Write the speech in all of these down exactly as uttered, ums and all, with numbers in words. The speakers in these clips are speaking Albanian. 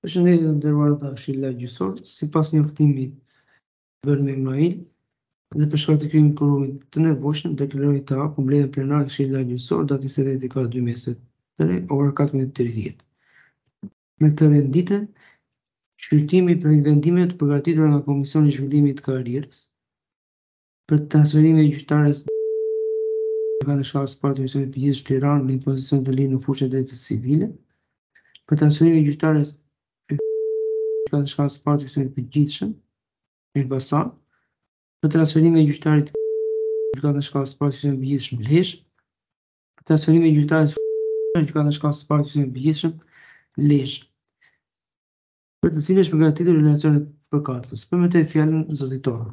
Përshëndetje të nderuara të Këshilla Gjyqësor, sipas njoftimit bërë me email dhe për shkak të krijimit të quorumit të nevojshëm, deklaroj të hapur mbledhjen plenare të Këshillit Gjyqësor datë njëzet e tetë shtator dy mijë e njëzet e tre, ora katërmbëdhjetë deri dihet. Me këtë renditje, shqyrtimi për vendimeve të përgatitura nga Komisioni i Zhvillimit të Karrierës për transferimin e gjyqtares në shkallës së parë të Gjykatës së Përgjithshme Tiranë në pozicion të lirë në fushën e drejtësisë civile, për transferimin e gjyqtares në shkallës së parë të Gjykatës së Përgjithshme Elbasan, për transferimin e gjyqtarit në gjykatën e shkallës së parë të Gjykatës së Përgjithshme Lezhë, për transferimin e gjyqtares në gjykatën e shkallës së parë të Gjykatës së Përgjithshme Lezhë, për të cilën është përgatitur relacioni përkatësues. Permetoj fjalën zotëtor.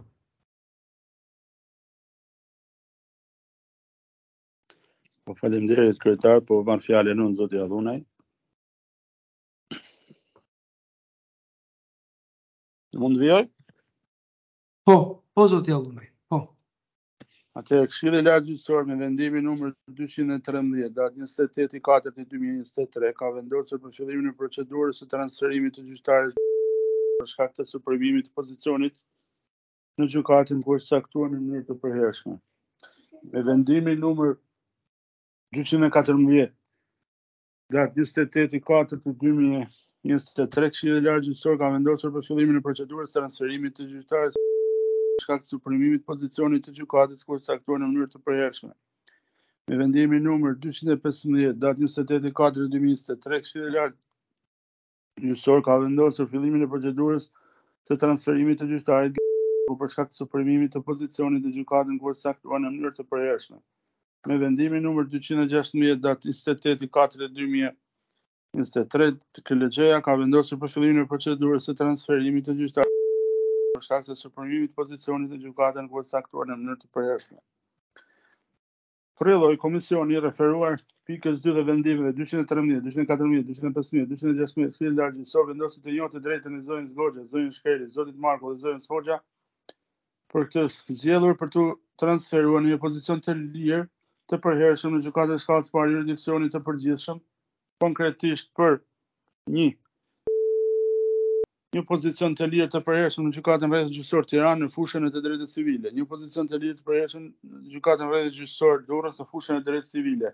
Po faleminderit kryetar, po marr fjalën unë zoti Allunaj. Mund vijoj? Po, po zoti Allunaj. Po. Atëherë Këshilli i Lartë Gjyqësor me vendimin numër dyqind e trembëdhjetë datë njëzet e tetë i katërt dy mijë e njëzet e tre ka vendosur për fillimin e procedurës së transferimit të gjyqtares për shkak të suprimimit të pozicionit në gjykatën kur caktuar në mënyrë të përhershme. Me vendimin numër dyqind e katërmbëdhjetë datë njëzet e tetë i katërt dy mijë e njëzet e tre, Këshilli i Lartë Gjyqësor ka vendosur për fillimin e procedurës së transferimit të gjyqtares për shkak të suprimimit të pozicionit të gjykatës kur caktuar në mënyrë të përhershme. Me vendimin numër dyqind e pesëmbëdhjetë datë njëzet e tetë i katërt dy mijë e njëzet e tre, Këshilli i Lartë Gjyqësor ka vendosur fillimin e procedurës së transferimit të gjyqtarit për shkak të suprimimit të pozicionit të gjykatën kur caktuar në mënyrë të përhershme. Me vendimin numër dyqind e gjashtëmbëdhjetë datë njëzet e tetë i katërt dy mijë e njëzet e tre, K L G-ja ka vendosur për fillimin e procedurës së transferimit të gjyqtarit për shkak të suprimimit të pozicionit të gjykatën kur caktuar në mënyrë të përhershme. Për lloj, komisioni i referuar pikës dy dhe vendimeve dyqind e trembëdhjetë, dyqind e katërmbëdhjetë, dyqind e pesëmbëdhjetë, dyqind e gjashtëmbëdhjetë, Këshilli i Lartë Gjyqësor vendosi të njohë të drejtën e zonjës Goxha, zonjës Shkeli, zotit Marko dhe zonjës Hoxha për të zgjedhur për të transferuar në një pozicion të lirë të përhershëm në gjykatën e shkallës së parë jurisdiksionit të përgjithshëm, konkretisht për një një pozicion të lirë të përhershëm në gjykatën rrethë gjyqësor Tiranë në fushën e të drejtës civile, një pozicion të lirë të përhershëm në gjykatën rrethë gjyqësor Durrës në fushën e drejtës civile,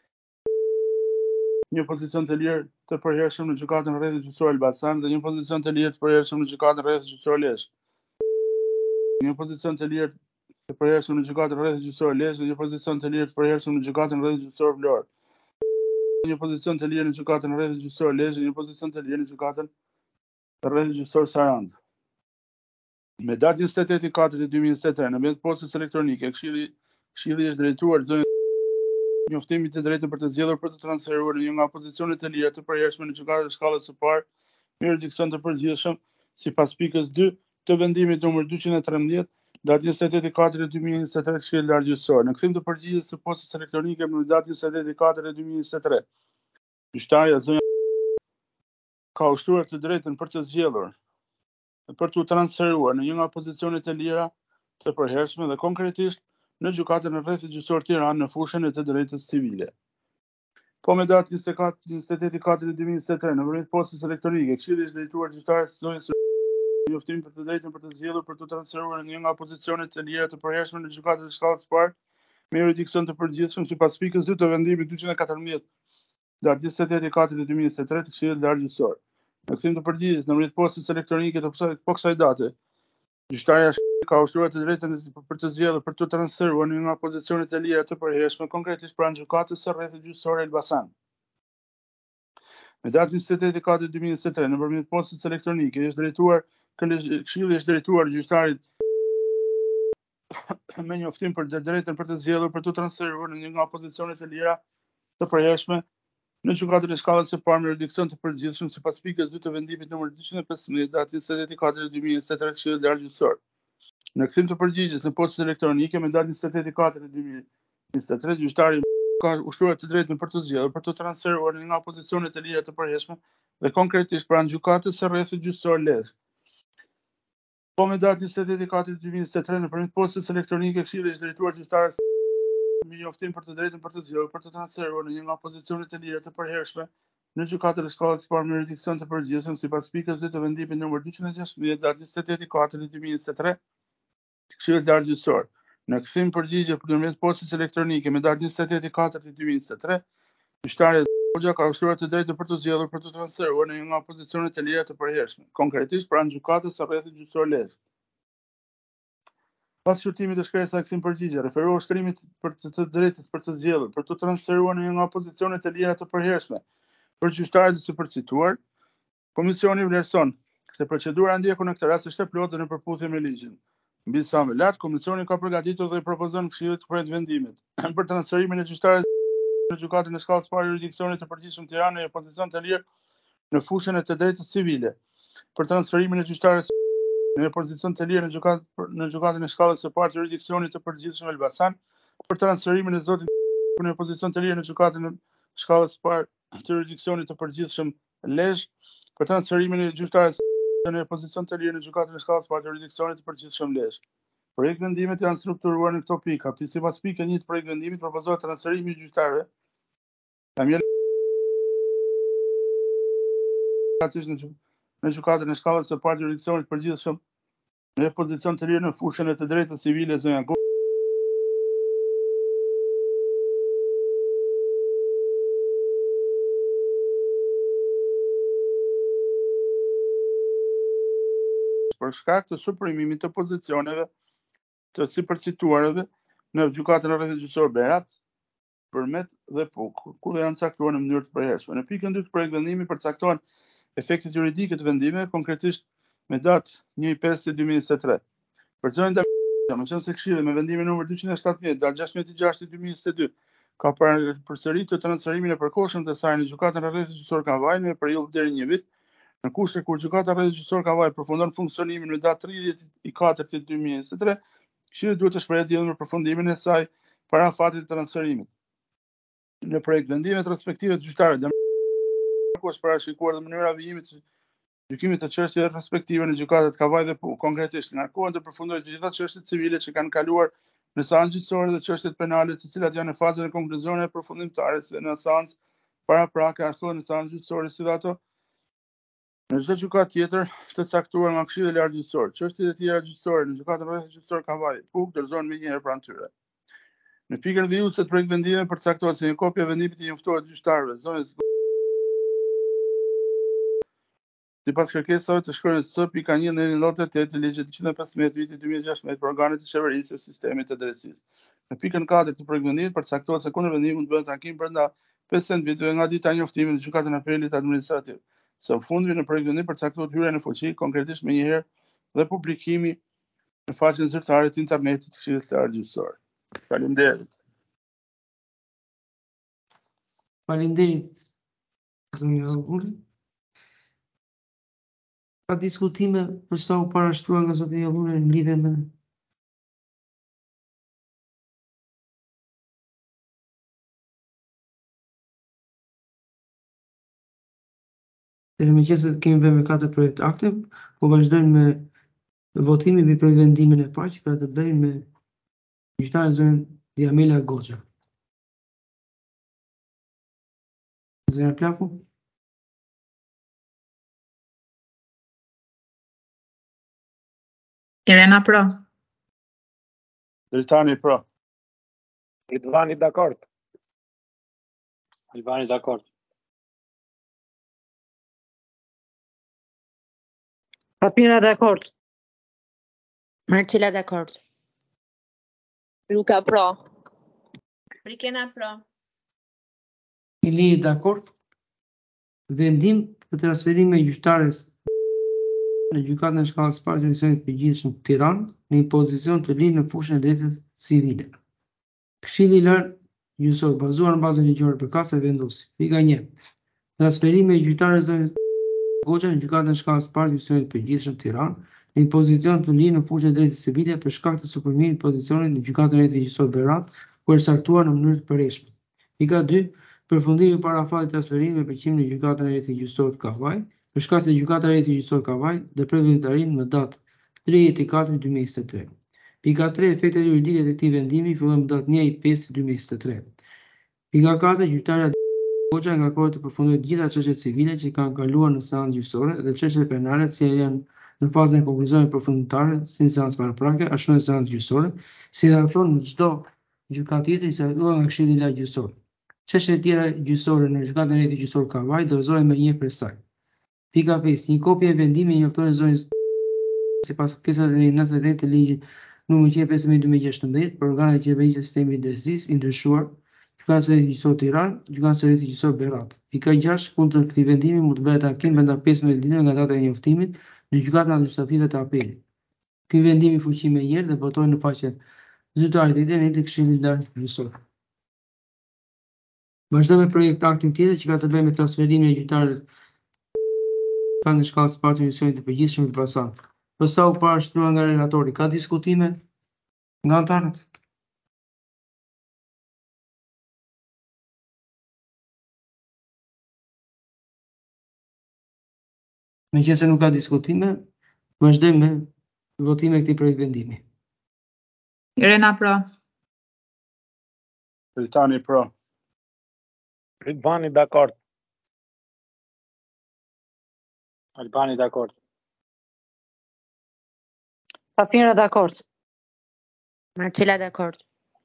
një pozicion të lirë të përhershëm në gjykatën rrethë gjyqësor Elbasan dhe një pozicion të lirë të përhershëm në gjykatën rrethë gjyqësor Lezhë. Një pozicion të lirë të përhershëm në gjykatën rrethë gjyqësor Lezhë dhe një pozicion të lirë të përhershëm në gjykatën rrethë gjyqësor Vlorë. Një pozicion të lirë në gjykatën rrethë gjyqësor Lezhë dhe një pozicion të lirë në gjykatën rrethë gjyqësor Sarandë. Me datë njëzet e tetë i katërt dy mijë e njëzet e tre, në mes postës elektronike, Këshilli Këshilli është drejtuar zonjës njoftimit të drejtën për të zgjedhur për të transferuar në një nga pozicionet e lira të përhershme në gjykatën e shkallës së parë në jurisdiksion të përgjithshëm, sipas pikës dy të vendimit numër dyqind e trembëdhjetë, datë njëzet e tetë i katërt dy mijë e njëzet e tre, Këshilli i Lartë Gjyqësor. Në kthim të përgjigjes së postës elektronike në datë njëzet e tetë i katërt dy mijë e njëzet e tre, gjyqtarja zonja ka ushtruar të drejtën për të zgjedhur për të transferuar në një nga pozicionet e lira të përhershme dhe konkretisht në gjykatën e rrethit gjyqësor Tiranë në fushën e të drejtës civile. Po me datë njëzet e tetë i katërt dy mijë e njëzet e tre, nëpërmjet postës elektronike, Këshilli është drejtuar gjyqtares zonjës njoftim për të drejtën për të zgjedhur për të transferuar në një nga pozicionet e lira të përhershme në gjykatën e shkallës së parë me jurisdiksion të përgjithshëm, sipas pikës dy të vendimit dyqind e katërmbëdhjetë, datë njëzet e tetë i katërt dy mijë e njëzet e tre të Këshillit të Lartë Gjyqësor. Në kthim të përgjigjes nëpërmjet postës elektronike të po kësaj date, gjyqtarja ka ushtruar të drejtën për të zgjedhur për të transferuar në një nga pozicionet e lira të përhershme, konkretisht pranë gjykatës së rrethit gjyqësor Elbasan. Me datë njëzet e tetë i katërt dy mijë e njëzet e tre, nëpërmjet postës elektronike, është drejtuar Këshilli është drejtuar gjyqtarit me njoftim për të drejtën për të zgjedhur për të transferuar në një nga pozicionet e lira të përhershme në gjykatën e shkallës së parë me jurisdiksion të përgjithshëm, sipas pikës dy të vendimit numër dyqind e pesëmbëdhjetë, datë njëzet e tetë i katërt dy mijë e njëzet e tre, Këshilli i Lartë Gjyqësor. Në kthim të përgjigjes në postën elektronike me datë njëzet e tetë i katërt dy mijë e njëzet e tre, gjyqtari ka ushtruar të drejtën për të zgjedhur për të transferuar në një nga pozicionet e lira të përhershme dhe konkretisht pranë gjykatës së rrethit gjyqësor Lezhë. Po me datë njëzet e tetë i katërt dy mijë e njëzet e tre, nëpërmjet postës elektronike, Këshilli është drejtuar gjyqtares me njoftim për të drejtën për të zgjedhur për të transferuar në një nga pozicionet e lira të përhershme në gjykatën e shkallës së parë me jurisdiksion të përgjithshëm sipas pikës dy të vendimit numër dyqin e gjashtëmbëdhjetë datë njëzet e tetë i katërt dy mijë e njëzet e tre, Këshilli Lart Gjyqësor. Në kthim përgjigje përmes postës elektronike me datë njëzet e tetë i katërt dy mijë e njëzet e tre, gjyqtari Hoxha ka ushtruar të drejtë për të zgjedhur për të transferuar në një nga pozicionet e lira të përhershme, konkretisht pranë gjykatës së rrethit gjyqësor Lezhë. Pas shqyrtimit të shkresës kthim përgjigje, referuar shkrimit për të, të drejtës për të zgjedhur për të transferuar në një nga pozicionet e lira të përhershme për gjyqtarët e përcituar, komisioni vlerëson se procedura ndjekur në këtë rast është e plotë dhe në përputhje me ligjin. Mbi sa më lart, komisioni ka përgatitur dhe i propozon Këshillit të projekt vendimet për transferimin e gjyqtarëve në gjykatën e shkallës së parë jurisdiksionit të përgjithshëm Tiranë në pozicion të lirë në fushën e të drejtës civile, për transferimin e gjyqtarëve në pozicion të lirë në gjykatën në gjykatën e shkallës së parë jurisdiksionit të përgjithshëm Elbasan, për transferimin e zotit në pozicion të lirë në gjykatën e shkallës së parë të jurisdiksionit të përgjithshëm Lezhë, për transferimin e gjyqtarëve në pozicion të lirë në gjykatën e shkallës së parë të jurisdiksionit të përgjithshëm Lezhë. Projekt vendimet janë strukturuar në këto pika. Sipas pikës një të projekt vendimit propozohet transferimi i gjyqtarëve Damian në gjykatën e shkallës së parë të jurisdiksionit të përgjithshëm në pozicion të lirë në fushën e të drejtës civile zonja Go për shkak të suprimimit të pozicioneve të sipërcituarve në gjykatën e rrethit gjyqësor Berat, Përmet dhe Puk, ku dhe janë caktuar në mënyrë të përhershme. Në pikën dy të projekt vendimi përcaktohen efektet juridike të vendimeve, konkretisht me datë një i pesë dy mijë e njëzet e tre. Për zonjën Damian, më qenë se Këshilli me vendimin numër dyqin e shtatëmbëdhjetë datë gjashtëmbëdhjetë i gjashtë dy mijë e njëzet e dy ka përsëritur transferimin e përkohshëm të saj në gjykatën e rrethit gjyqësor Kavaj në periudhë deri një vit, në kushte kur gjykata e rrethit gjyqësor Kavaj përfundon funksionimin në datë tridhjetë i katërt dy mijë e njëzet e tre, Këshilli duhet të shprehë diellën për përfundimin e saj para fatit të transferimit. Në projekt vendimet respektive të gjyqtarit Damian është parashikuar dhe mënyra vijimit të gjykimit të çështjeve respektive në gjykatat Kavaj dhe Puk, konkretisht ngarkohen të përfundojë të gjitha çështjet civile që kanë kaluar në seancë gjyqësore dhe çështjet penale, të cilat janë në fazën e konkluzioneve përfundimtare se në seancë paraprake ashtu edhe në seancë gjyqësore si dhe ato në çdo gjykatë tjetër të caktuar nga Këshilli Lart Gjyqësor. Çështjet e tjera gjyqësore në gjykatën e rrethit gjyqësor Kavaj, Puk dorëzohen menjëherë pranë tyre. Në pikën vijuese të projekt vendime përcaktohet se një kopje e vendimit i njoftohet gjyqtarëve zonës sipas kërkesave të shkronjës S pika një në llotë tetë të ligjit njëqind e pesëmbëdhjetë vitit dy mijë e gjashtëmbëdhjetë për organet e qeverisë së sistemit të drejtësisë. Në pikën katër të projekt vendimit përcaktohet se kundër vendimit mund të bëhet takim brenda pesëdhjetë viteve nga dita e njoftimit në gjykatën e apelit administrativ. Së fundmi në projekt vendim përcaktohet hyrja në fuqi, konkretisht menjëherë dhe publikimi në faqen zyrtare të internetit të Këshillit Lart Gjyqësor. Faleminderit. Faleminderit zonja Hugli. Ka diskutime për sa u parashtruar nga zotëria Hugli në lidhje me Dhe me qëse kemi bërë me katër projekt akte, po vazhdojmë me votimin mbi projekt vendimin e parë që ka të bëjë me gjyqtarin zonjën Diamela Goxha. Zonja Plaku? Irena pro. Dritani pro. Ridvani dakord. Albani dakord. Fatmira dakord. Marcela dakord. Luka pro. Rikena pro. Ili dakord? Vendim për transferimin e gjyqtares në gjykatën e shkallës së parë të jurisdiksionit të përgjithshëm Tiranë në një pozicion të lirë në fushën e drejtës civile. Këshilli Lart Gjyqësor bazuar në bazën ligjore përkatëse vendosi. Pika një. Transferimi i gjyqtares zonjës Goxha në gjykatën e shkallës së parë të jurisdiksionit të përgjithshëm Tiranë në një pozicion të lirë në fushën e drejtës civile për shkak të suprimimit të pozicionit në gjykatën e rrethit gjyqësor Berat, ku është saktuar në mënyrë të përhershme. Pika dy. Përfundimi para fatit transferimit me përqim në gjykatën e rrethit gjyqësor të Kavaj, për shkak se gjykata e rrethit gjyqësor Kavaj depret vendimtarinë në datë tridhjetë i katërt dy mijë e njëzet e tre. Pika tre. Efektet juridike të këtij vendimi fillojnë më datë një i pesë dy mijë e njëzet e tre. Pika katër. Gjyqtarja Goxha ngarkohet të përfundojë të gjitha çështjet civile që kanë kaluar në seancë gjyqësore dhe çështjet penale të cilat janë në fazën e konkluzionit përfundimtare, si në seancë paraprake, ashtu në seancë gjyqësore, si dhe ato në çdo gjykatë tjetër i caktuar nga Këshilli i Lartë Gjyqësor. Çështjet e tjera gjyqësore në Gjykatën e Rrjetit Gjyqësor Kavaj dorëzohen me një prej saj. Pika pesë. Një kopje e vendimit njofton zonjën sipas kërkesave të nëntëdhjetë e tetë të ligjit numër njëqind e pesëdhjetë në duemilat e gjashtëmbëdhjetë për organet e qeverisë së sistemit drejtësisë i ndryshuar, Gjykatës së Rrjetit Gjyqësor Tiranë, Gjykatës së Rrjetit Gjyqësor Berat. Pika gjashtë. Kundër këtij vendimi mund të bëhet takim brenda pesëmbëdhjetë ditëve nga data e njoftimit në Gjykatën Administrative të Apelit. Ky vendim i fuqi me njëherë dhe botohet në faqen zyrtare të internetit të Këshillit të Lartë Gjyqësor. Vazhdojmë me projekt aktin tjetër që ka të bëjë me transferimin e gjyqtarit kanë në shkallë së parë të misionit të përgjithshëm të Elbasan. Përsa u parashtruar nga relatori, ka diskutime nga anëtarët? Meqense nuk ka diskutime, vazhdojmë me votimin e këtij projekt vendimi. Irena pro. Dritani pro. Ridvani dakord. Albani dakord. Fatmira dakord. Marcela dakord.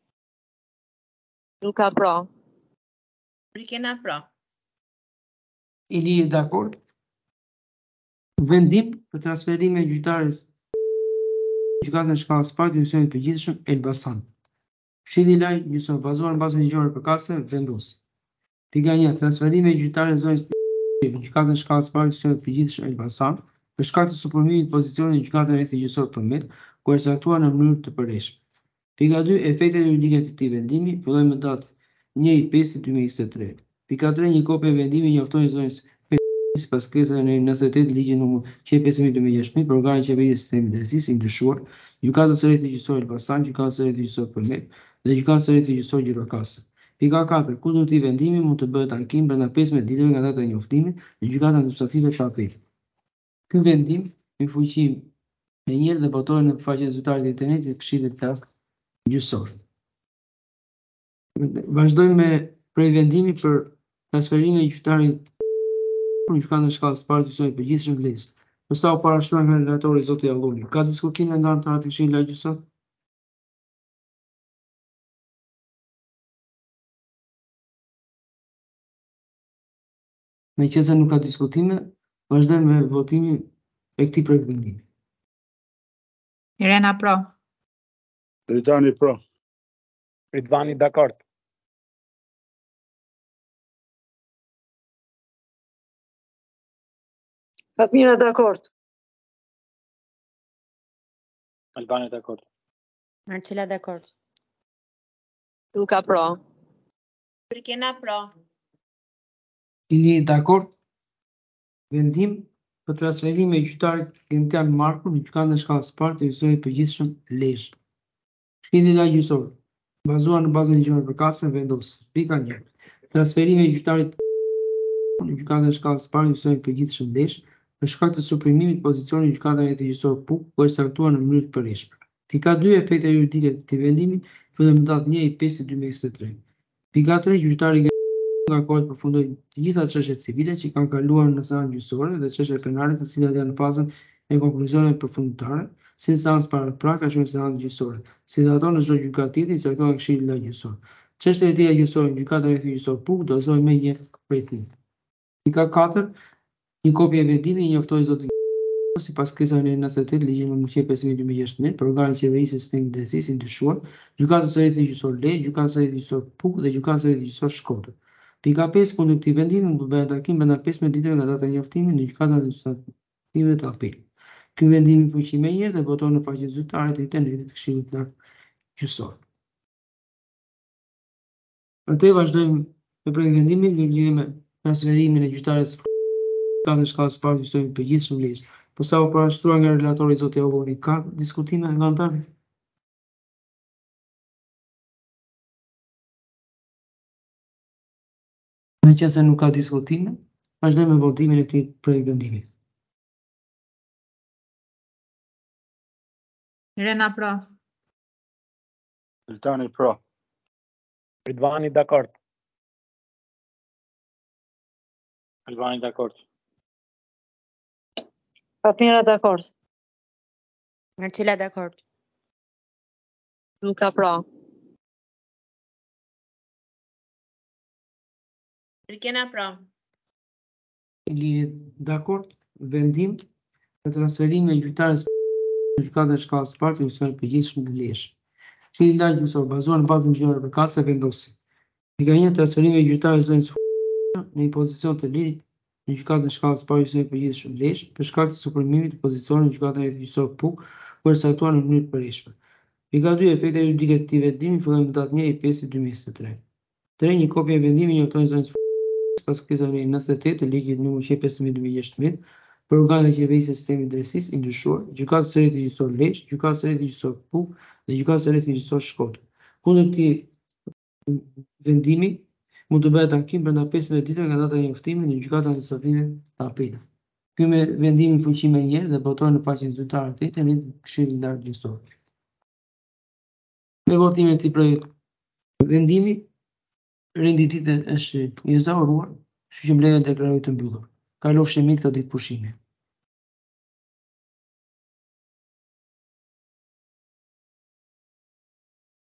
Luka pro. Rikena pro. Ili dakord? Vendim për transferimin e gjyqtares Gjykatën e shkallës së parë të misionit të përgjithshëm Elbasan. Këshilli i Lartë Gjyqësor bazuar në bazën ligjore përkatëse vendos. Pika një. Transferimi i gjyqtares zonjës në Gjykatën e shkallës së parë të misionit të përgjithshëm Elbasan për shkak të suprimimit të pozicionit në Gjykatën e Rrjetit Gjyqësor Përmet, ku është caktuar në mënyrë të përreshme. Pika dy. Efektet juridike të këtij vendimi fillojnë me datë një i pesë dy mijë e njëzet e tre. Pika tre. Një kopje e vendimit njofton zonjës sipas kërkesave në nëntëdhjetë e tetë të ligjit numër njëqind e pesëdhjetë në duemilat e gjashtëmbëdhjetë për organet e qeverisë së sistemit drejtësisë i ndryshuar, Gjykatës së Rrjetit Gjyqësor Elbasan, Gjykatës së Rrjetit Gjyqësor Përmet dhe Gjykatës së Rrjetit Gjyqësor Gjirokastër. Pika katër. Kundër këtij vendimi mund të bëhet takim brenda pesëmbëdhjetë ditëve nga data e njoftimit në Gjykatën Administrative të Apelit. Ky vendim i fuqi me njëherë dhe botohet në faqen zyrtare të internetit të Këshillit të Lartë Gjyqësor. Vazhdojmë me projekt vendimi për transferimin e gjyqtarit në Gjykatën e shkallës së parë të misionit të përgjithshëm Vlezë. Përsa u parashtruar nga relatori zoti Alluni, ka diskutime nga anëtarët e Këshillit të Lartë Gjyqësor? Meqense nuk ka diskutime, vazhdojmë me votimin e këtij projekt vendimi. Irena pro. Dritani pro. Ridvani dakord. Fatmira dakord. Albani dakord. Marcela dakord. Luka pro. Rikena pro. Ili dakord? Vendim për transferimin e gjyqtarit Gentian Marku në Gjykatën e shkallës së parë të misionit të përgjithshëm Lezhë. Këshilli i Lartë Gjyqësor, bazuar në bazën ligjore përkatëse vendos. Pika një. Transferimi i gjyqtarit në Gjykatën e shkallës së parë të misionit të përgjithshëm Lezhë për shkak të suprimimit të pozicionit në Gjykatën e Rrjetit Gjyqësor Puk, ku është caktuar në mënyrë të përreshme. Pika dy. Efektet juridike të këtij vendimi fillojnë me datë një i pesë dy mijë e njëzet e tre. Pika tre. Gjyqtari ngarkohet të përfundojë të gjitha çështjet civile që kanë kaluar në seancë gjyqësore dhe çështjet penale të cilat janë në fazën e konkluzionit përfundimtare, si në seancë paraprake ashtu në seancë gjyqësore, si dhe ato në çdo gjykatë tjetër i caktuar nga Këshilli i Lartë Gjyqësor. Çështjet e tjera gjyqësore në Gjykatën e Rrjetit Gjyqësor Puk dorëzohen me një prej tyre. Pika katër. Një kopje e vendimit i njoftoi zotin sipas kërkesave në nëntëdhjetë e tetë ligjit numër njëqind e pesëdhjetë në duemilat e gjashtëmbëdhjetë për organet e qeverisë së sistemit drejtësisë i ndryshuar, Gjykatës së Rrjetit Gjyqësor Lezhë, Gjykatës së Rrjetit Gjyqësor Puk dhe Gjykatës së Rrjetit Gjyqësor Shkodër. Pika pesë. Kundër këtij vendimi mund të bëhet takim brenda pesëmbëdhjetë ditëve nga data e njoftimit në Gjykatën Administrative të Apelit. Ky vendim i fuqi me njëherë dhe botohet në faqen zyrtare të internetit të Këshillit të Lartë Gjyqësor. Atë vazhdojmë me projekt vendimin në lidhje me transferimin e gjyqtares Gjykatën e shkallës së parë të misionit të përgjithshëm Vlezë. Përsa u parashtruar nga relatori zoti Alluni, ka diskutime nga anëtarët? Meqense nuk ka diskutime, vazhdojmë me votimin e këtij projekt vendimi. Irena pro. Dritani pro. Ridvani dakord. Albani dakord. Fatmira dakord. Marcela dakord. Luka pra. Rikena pra. Lihet dakord. Vendim për transferimin e gjyqtares në gjykatën e shkallës së parë të Justicionit Përgjithshëm në Lezhë. Këshilli i Lartë Gjyqësor bazuar në bazën ligjore përkatëse vendosi: Pika një transferimi i gjyqtares zonës në një pozicion të lirit në gjykatën e shkallës së parë të Justicionit Përgjithshëm në Lezhë për shkak të suprimimit të pozicionit në gjykatën e rrethit gjyqësor Puk, kur saktuar në mënyrë të përhershme. Pika dy efektet juridike të këtij vendimi fillojnë me datën një e pesë dy mijë e njëzet e tre. tre Një kopje e vendimit njofton zonës pas kërkesave nëntëdhjetë e tetë të ligjit numër qe pesëmbëdhjetë dy mijë e gjashtëmbëdhjetë për organet e qeverisjes së sistemit të drejtësisë i ndryshuar, gjykatës së rrethit gjyqësor Lezhë, gjykatës së rrethit gjyqësor Puk dhe gjykatës së rrethit gjyqësor Shkodër. Kundër këtij vendimi mund të bëhet takim brenda pesëmbëdhjetë ditëve nga data e njoftimit në gjykatën administrative të apelit. Ky me vendim në fuqi më njëherë dhe botohet në faqen zyrtare të të njëjtë Këshilli i Lartë Gjyqësor. Me votimin e këtij projekt vendimi, rendi i ditës është i zauruar, kështu që mbledhja deklarohet të mbyllur. Kalofshi mirë këtë ditë pushimi.